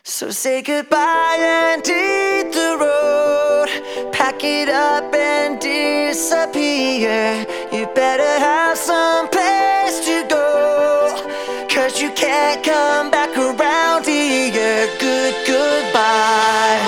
So say goodbye and hit the road. Pack it up and disappear. You better have some place to go, 'cause you can't come back around here. Goodbye.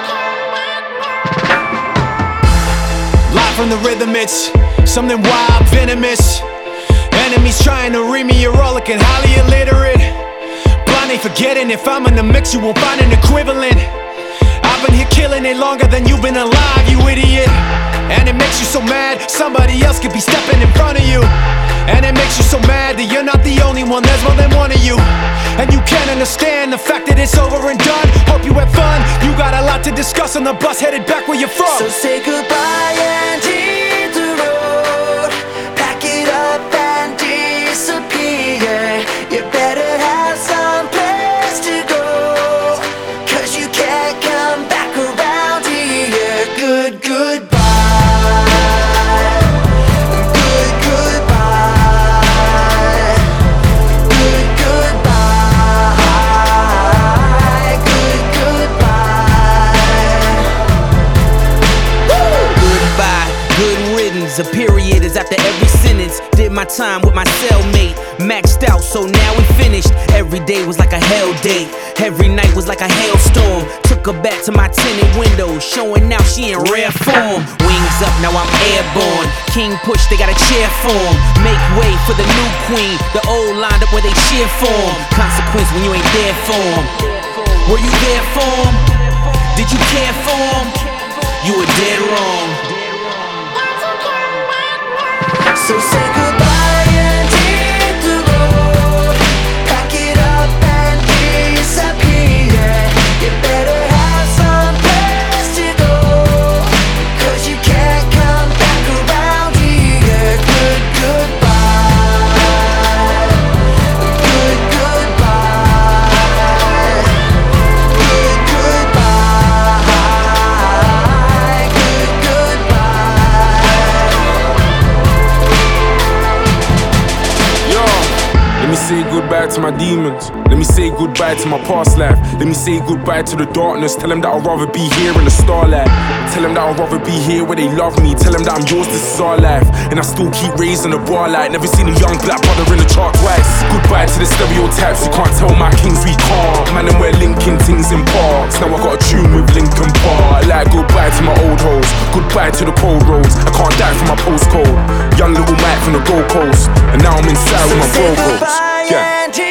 Live from the rhythm, it's something wild, venomous. Enemies trying to read me, you're all looking highly illiterate. Blind ain't forgetting, if I'm in the mix, you won't find an equivalent. I've been here killing it longer than you've been alive, you idiot. And it makes you so mad, somebody else could be stepping in front of you. And it makes you so mad that you're not the only one, there's more than one of you. And you can't understand the fact that it's over and done. Hope you had fun, you got a lot to discuss on the bus headed back where you're from. So say goodbye and hit the road. Pack it up and disappear. You better have some place to go, 'cause you can't come back around here. Goodbye. A period is after every sentence. Did my time with my cellmate, maxed out, so now we finished. Every day was like a hell date, every night was like a hailstorm. Took her back to my tinted window, showing now she in rare form. Wings up, now I'm airborne. King push, they got a chair for him. Make way for the new queen, the old lined up where they cheer for him. Consequence when you ain't there for him. Were you there for him? Did you care for him? You were dead wrong. So say goodbye and hit the road. Pack it up and disappear. You better have some place to go, 'cause you can't come back around here. Goodbye. Goodbye. Let me say goodbye to my demons. Let me say goodbye to my past life. Let me say goodbye to the darkness. Tell them that I'd rather be here in the starlight. Tell them that I'd rather be here where they love me. Tell them that I'm yours, this is our life. And I still keep raising the bar like never seen a young black brother in the chart twice. Goodbye to the stereotypes, you can't tell my kings we can't. Man, and we're linking things in parts. Now I got a tune with Linkin Park. Like goodbye to my old hoes. Goodbye to the cold roads. I can't die from my postcode. Young little Mike from the Gold Coast. And now I'm inside with my bro. Yeah.